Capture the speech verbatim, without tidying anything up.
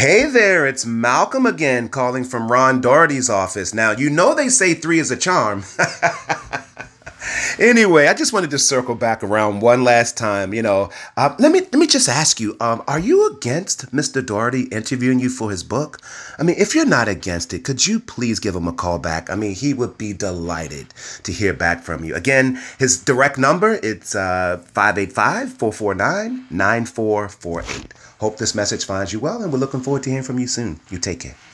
Hey there, it's Malcolm again calling from Ron Doherty's office. Now, you know they say three is a charm. Anyway, I just wanted to circle back around one last time. You know, uh, let me let me just ask you: um, Are you against Mister Doherty interviewing you for his book? I mean, if you're not against it, could you please give him a call back? I mean, he would be delighted to hear back from you. Again, his direct number it's uh, five eight five, four four nine, nine four four eight. Hope this message finds you well, and we're looking forward to hearing from you soon. You take care.